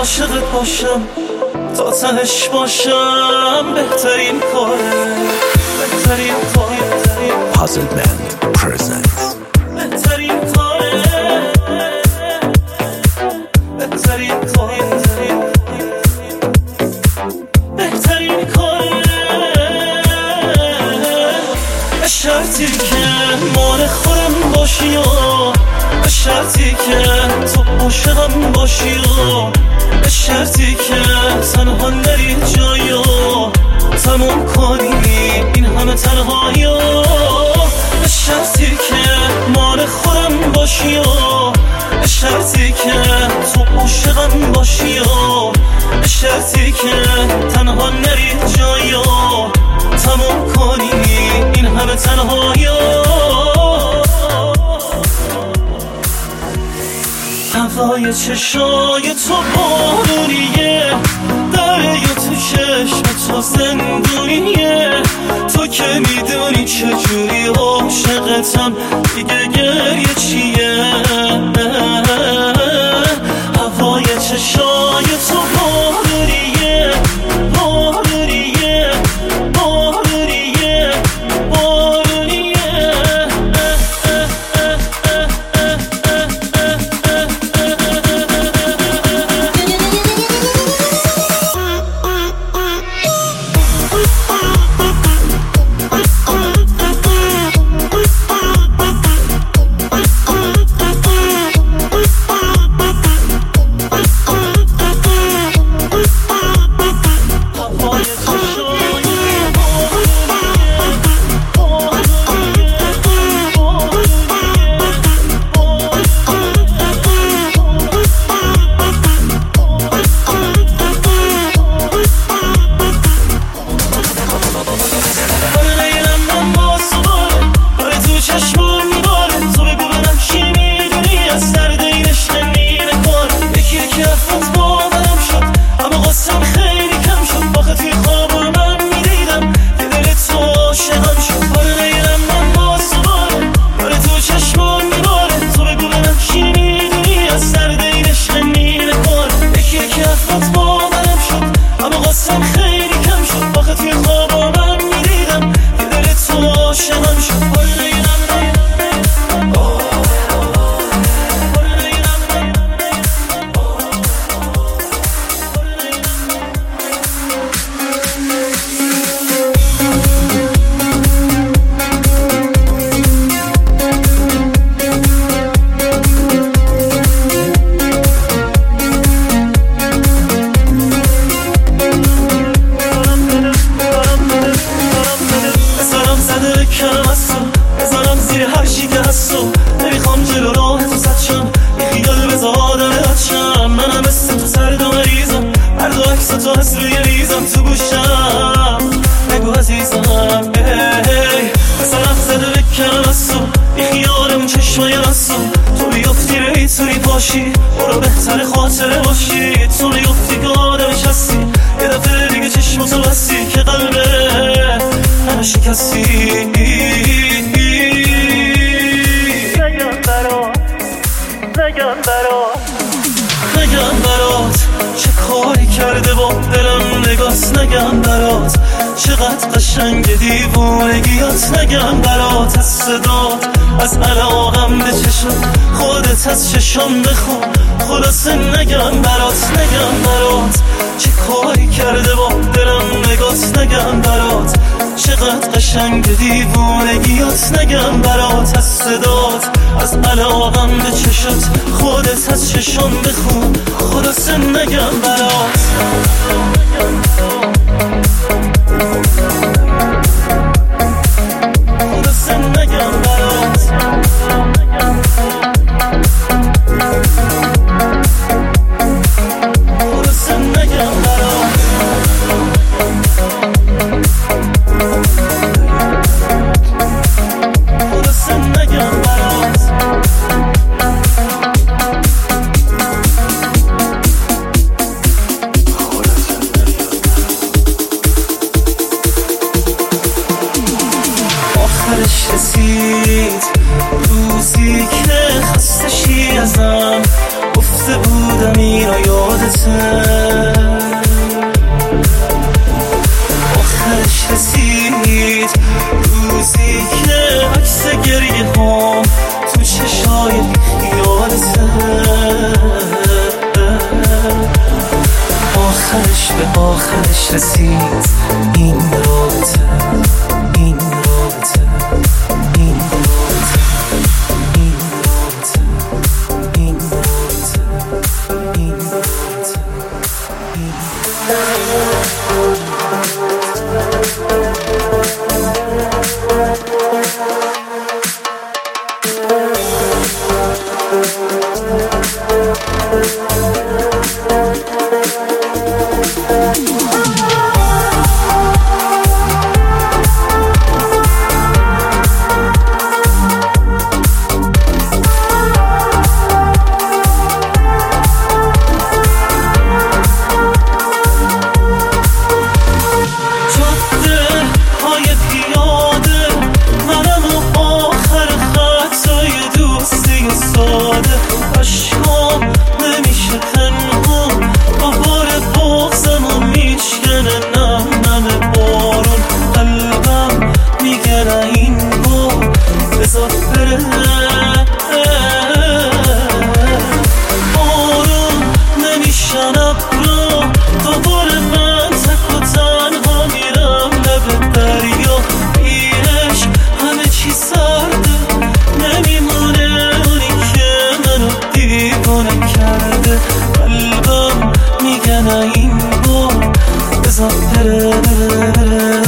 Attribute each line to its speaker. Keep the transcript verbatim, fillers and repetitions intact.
Speaker 1: عاشقت باشم تا تهش باشم بهترین کاره بهترین کاره
Speaker 2: Puzzle Band presents
Speaker 1: بهترین کاره بهترین کاره بهترین کاره به شرطی که مال خودم باشی و به شرطی که تو عاشقم باشی و به شرطی که تنها نری جایی و تموم کنی این همه تنهایی و به شرطی که مال خودم باشی و به شرطی که تو عاشقم باشی و به شرطی که تنها نری جایی و تموم کنی این همه تنهایی و هوای چشای تو بارونیه دریا تو چشم تو زندونیه تو که میدونی چجوری عاشقتم دیگه گریه چیه هوای چشای تو بارونیه بارونیه بارونیه بارونیه برو بهتر خاطره باشی تو میگفتی که آدمش هستی یه دفعه دیگه چشماتو بستی که قلبه همه شکستی نگم برات نگم برات نگم برات چه کاری کرده با دلم نگاست نگم برات چقدر قشنگ دیوونگیات نگم برات از صدات از علاقم به چشم خودت از چشم بخون خلاصه نگم برات نگم برات چه کاری کرده با دلم نگاست نگم برات چقدر قشنگ دیوونگیات نگم برات از صدات از علاقم به چشمت خودت از چشم بخون خلاصه نگم برات خلاصه نگم برات خلاصه نگم برات خلاصه نگم برات یادته آخرش رسید روزی که عکس گریه هم تو چشای یادته آخرش به آخرش رسید این رابطه این رابطه این رابطه این رابطه این رابطه این رابطه این عشقام نمیشه تنها بهار بغزمو میشکنه نم نم بارون قلبم میگه نه این بار بذار بره بارون نمیشن ابرا دوباره من تک و تنها میرم لب دریا بیش همه چی سرده نمیمونه دیوانه کرده قلبم میگه نه این بار بذار بره بره بره